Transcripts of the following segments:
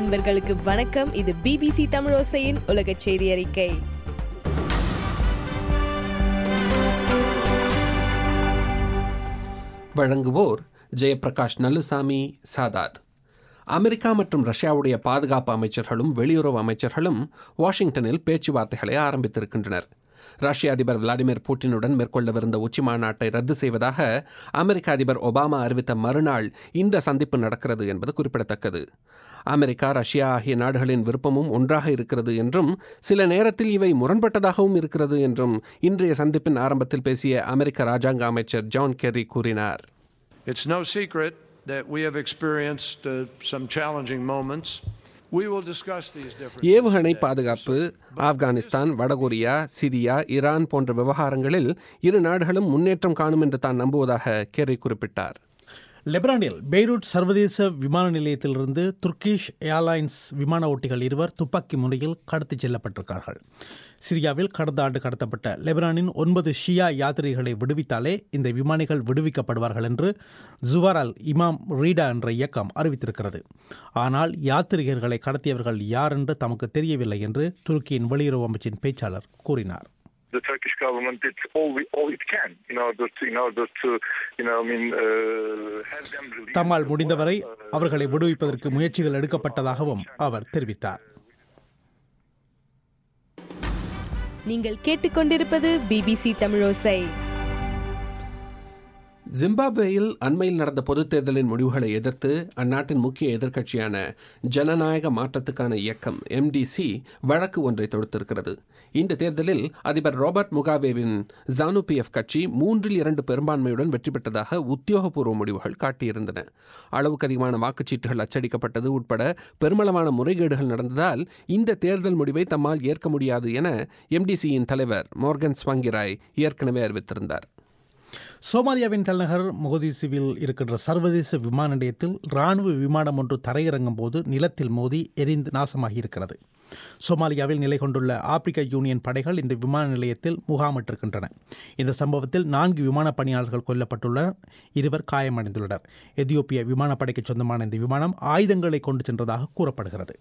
நண்பர்களுக்கு வணக்கம். இது பிபிசி தமிழோசையின் உலக செய்தி அறிக்கை. வழங்குவோர் ஜெயபிரகாஷ் நல்லுசாமி சாதாத். அமெரிக்கா மற்றும் ரஷ்யாவுடைய பாதுகாப்பு அமைச்சர்களும் வெளியுறவு அமைச்சர்களும் வாஷிங்டனில் பேச்சுவார்த்தைகளை ஆரம்பித்திருக்கின்றனர். ரஷ்ய அதிபர் விளாடிமிர் புட்டினுடன் மேற்கொள்ளவிருந்த உச்சி மாநாட்டை ரத்து செய்வதாக அமெரிக்க அதிபர் ஒபாமா அறிவித்த மறுநாள் இந்த சந்திப்பு நடக்கிறது என்பது குறிப்பிடத்தக்கது. அமெரிக்கா, ரஷ்யா ஆகிய நாடுகளின் விருப்பமும் ஒன்றாக இருக்கிறது என்றும் சில நேரத்தில் இவை முரண்பட்டதாகவும் இருக்கிறது என்றும் இன்றைய சந்திப்பின் ஆரம்பத்தில் பேசிய அமெரிக்க ராஜாங்க அமைச்சர் ஜான் கெர்ரி கூறினார். It's no secret that we have experienced some challenging moments. We will discuss these differences. ஏவுகணை பாதுகாப்பு, ஆப்கானிஸ்தான், வடகொரியா, சிரியா, ஈரான் போன்ற விவகாரங்களில் இரு நாடுகளும் முன்னேற்றம் காணும் என்று தான் நம்புவதாக கெர்ரி குறிப்பிட்டார். லெபனானில் பெய்ரூட் சர்வதேச விமான நிலையத்திலிருந்து துர்க்கிஷ் ஏர்லைன்ஸ் விமான ஓட்டிகள் இருவர் துப்பாக்கி முனையில் கடத்திச் செல்லப்பட்டிருக்கிறார்கள். சிரியாவில் கடந்த ஆண்டு கடத்தப்பட்ட லெபனானின் 9 ஷியா யாத்திரிகளை விடுவித்தாலே இந்த விமானிகள் விடுவிக்கப்படுவார்கள் என்று ஜுவார் அல் இமாம் ரீடா என்ற இயக்கம் அறிவித்திருக்கிறது. ஆனால் யாத்திரிகர்களை கடத்தியவர்கள் யார் என்று தமக்கு தெரியவில்லை என்று துருக்கியின் வெளியுறவு அமைச்சின் பேச்சாளர் கூறினார். The Turkish government did all it can in order to have them released. தம்மால் முடிந்தவரை அவர்களை விடுவிப்பதற்கு முயற்சிகள் எடுக்கப்பட்டதாகவும் அவர் தெரிவித்தார். நீங்கள் கேட்டுக்கொண்டிருப்பது பிபிசி தமிழோசை. ஜிம்பாப்வேயில் அண்மையில் நடந்த பொதுத் தேர்தலின் முடிவுகளை எதிர்த்து அந்நாட்டின் முக்கிய எதிர்க்கட்சியான ஜனநாயக மாற்றத்துக்கான இயக்கம் MDC வழக்கு ஒன்றை தொடுத்திருக்கிறது. இந்த தேர்தலில் அதிபர் ராபர்ட் முகாபேவின் ZANU-PF கட்சி 3/2 பெரும்பான்மையுடன் வெற்றி பெற்றதாக உத்தியோகபூர்வ முடிவுகள் காட்டியிருந்தன. அளவுக்கு அதிகமான வாக்குச்சீட்டுகள் அச்சடிக்கப்பட்டது உட்பட பெருமளவான முறைகேடுகள் நடந்ததால் இந்த தேர்தல் முடிவை தம்மால் ஏற்க முடியாது என MDCயின் தலைவர் மோர்கன் ஸ்வாங்கிராய் ஏற்கனவே அறிவித்திருந்தார். சோமாலியாவின் தலைநகர் மொகதிசுவில் இருக்கின்ற சர்வதேச விமான நிலையத்தில் இராணுவ விமானம் ஒன்று தரையிறங்கும் போது நிலத்தில் மோதி எரிந்து நாசமாகியிருக்கிறது. சோமாலியாவில் நிலை கொண்டுள்ள ஆப்பிரிக்க யூனியன் படைகள் இந்த விமான நிலையத்தில் முகாமிட்டிருக்கின்றன. இந்த சம்பவத்தில் 4 விமான பணியாளர்கள் கொல்லப்பட்டுள்ளனர், 2 காயமடைந்துள்ளனர். எதியோப்பிய விமானப்படைக்கு சொந்தமான இந்த விமானம் ஆயுதங்களை கொண்டு சென்றதாக கூறப்படுகிறது.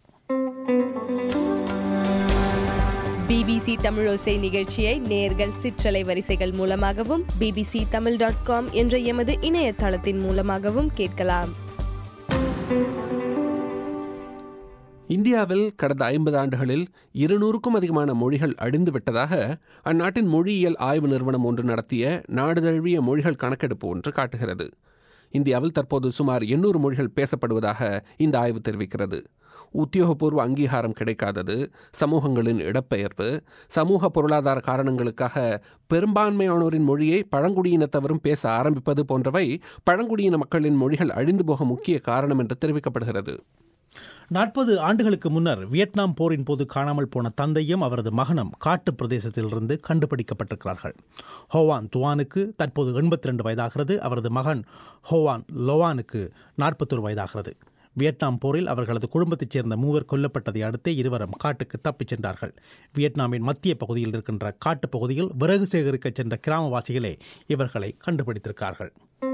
பிபிசி தமிழோசை நிகழ்ச்சியை நேயர்கள் சிற்றலை வரிசைகள் மூலமாகவும் bbctamil.com என்ற எமது இணையதளத்தின் மூலமாகவும் கேட்கலாம். இந்தியாவில் கடந்த 50 ஆண்டுகளில் 200க்கும் அதிகமான மொழிகள் அழிந்துவிட்டதாக அந்நாட்டின் மொழியியல் ஆய்வு நிறுவனம் ஒன்று நடத்திய நாடு தழுவிய மொழிகள் கணக்கெடுப்பு ஒன்று காட்டுகிறது. இந்தியாவில் தற்போது சுமார் 800 மொழிகள் பேசப்படுவதாக இந்த ஆய்வு தெரிவிக்கிறது. உத்தியோகபூர்வ அங்கீகாரம் கிடைக்காதது, சமூகங்களின் இடப்பெயர்வு, சமூக பொருளாதார காரணங்களுக்காக பெரும்பான்மையானோரின் மொழியை பழங்குடியினத்தவரும் பேச ஆரம்பிப்பது போன்றவை பழங்குடியின மக்களின் மொழிகள் அழிந்து போக முக்கிய காரணம் என்று தெரிவிக்கப்படுகிறது. 40 ஆண்டுகளுக்கு முன்னர் வியட்நாம் போரின் போது காணாமல் போன தந்தையும் அவரது மகனும் காட்டு பிரதேசத்திலிருந்து கண்டுபிடிக்கப்பட்டிருக்கிறார்கள். ஹோவான் துவானுக்கு தற்போது 82 வயதாகிறது. அவரது மகன் ஹோவான் லோவானுக்கு 41 வயதாகிறது. வியட்நாம் போரில் அவர்களது குடும்பத்தைச் சேர்ந்த 3 கொல்லப்பட்டதை அடுத்தே இருவரும் காட்டுக்கு தப்பிச் சென்றார்கள். வியட்நாமின் மத்திய பகுதியில் இருக்கின்ற காட்டுப் பகுதியில் விறகு சேகரிக்க சென்ற கிராமவாசிகளே இவர்களை கண்டுபிடித்திருக்கிறார்கள்.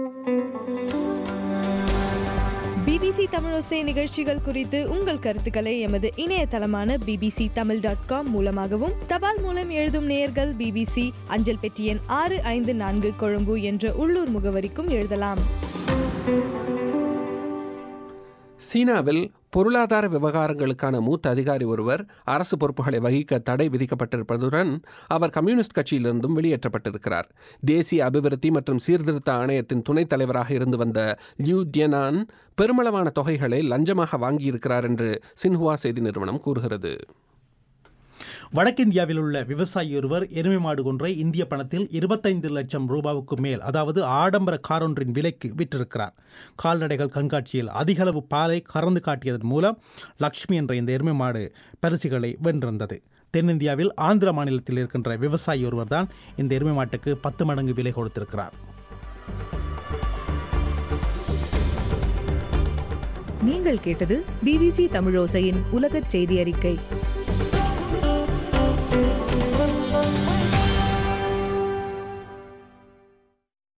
பிபிசி தமிழோசை நிகழ்ச்சிகள் குறித்து உங்கள் கருத்துக்களை எமது இணையதளமான bbctamil.com மூலமாகவும், தபால் மூலம் எழுதும் நேயர்கள் பிபிசி அஞ்சல் பெட்டி எண் 654 கொழும்பு என்ற உள்ளூர் முகவரிக்கும் எழுதலாம். சீனாவில் பொருளாதார விவகாரங்களுக்கான மூத்த அதிகாரி ஒருவர் அரசு பொறுப்புகளை வகிக்க தடை விதிக்கப்பட்டிருப்பதுடன் அவர் கம்யூனிஸ்ட் கட்சியிலிருந்தும் வெளியேற்றப்பட்டிருக்கிறார். தேசிய அபிவிருத்தி மற்றும் சீர்திருத்த ஆணையத்தின் துணைத் தலைவராக இருந்து வந்த லியூ டியனான் பெருமளவான தொகைகளை லஞ்சமாக வாங்கியிருக்கிறார் என்று சின்ஹுவா செய்தி நிறுவனம் கூறுகிறது. வடக்கிந்தியாவில் உள்ள விவசாயி ஒருவர் எருமை மாடு ஒன்றை இந்திய பணத்தில் 25 லட்சம் ரூபாவுக்கு மேல், அதாவது ஆடம்பர காரொன்றின் விலைக்கு விற்றிருக்கிறார். கால்நடைகள் கண்காட்சியில் அதிகளவு பாலை கறந்து காட்டியதன் மூலம் லக்ஷ்மி என்ற இந்த எருமை மாடு பரிசுகளை வென்றிருந்தது. தென்னிந்தியாவில் ஆந்திர மாநிலத்தில் இருக்கின்ற விவசாயி ஒருவர் தான் இந்த எருமை மாட்டுக்கு 10 மடங்கு விலை கொடுத்திருக்கிறார். நீங்கள் கேட்டது பிபிசி தமிழோசையின் உலகச் செய்தி அறிக்கை.